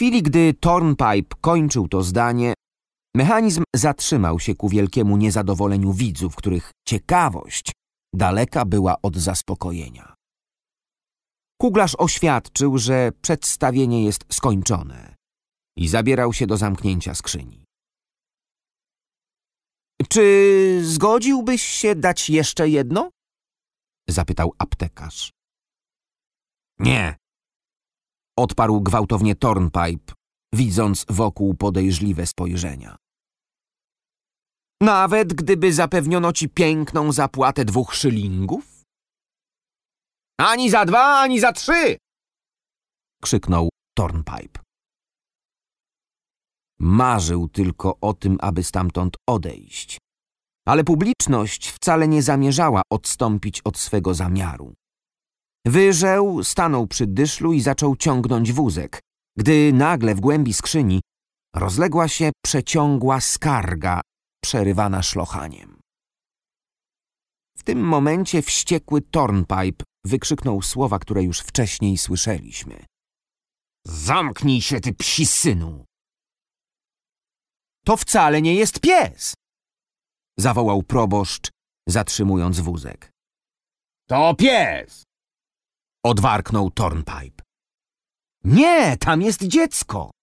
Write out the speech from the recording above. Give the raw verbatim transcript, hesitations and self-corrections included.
chwili, gdy Thornpipe kończył to zdanie, mechanizm zatrzymał się ku wielkiemu niezadowoleniu widzów, których ciekawość daleka była od zaspokojenia. Kuglarz oświadczył, że przedstawienie jest skończone i zabierał się do zamknięcia skrzyni. Czy zgodziłbyś się dać jeszcze jedno? Zapytał aptekarz. Nie, odparł gwałtownie Thornpipe, widząc wokół podejrzliwe spojrzenia. Nawet gdyby zapewniono ci piękną zapłatę dwóch szylingów? Ani za dwa, ani za trzy! Krzyknął Thornpipe. Marzył tylko o tym, aby stamtąd odejść. Ale publiczność wcale nie zamierzała odstąpić od swego zamiaru. Wyżeł, stanął przy dyszlu i zaczął ciągnąć wózek, gdy nagle w głębi skrzyni rozległa się przeciągła skarga, przerywana szlochaniem. W tym momencie wściekły Thornpipe wykrzyknął słowa, które już wcześniej słyszeliśmy. Zamknij się, ty psi synu! To wcale nie jest pies! Zawołał proboszcz, zatrzymując wózek. To pies! Odwarknął Thornpipe. Nie, tam jest dziecko!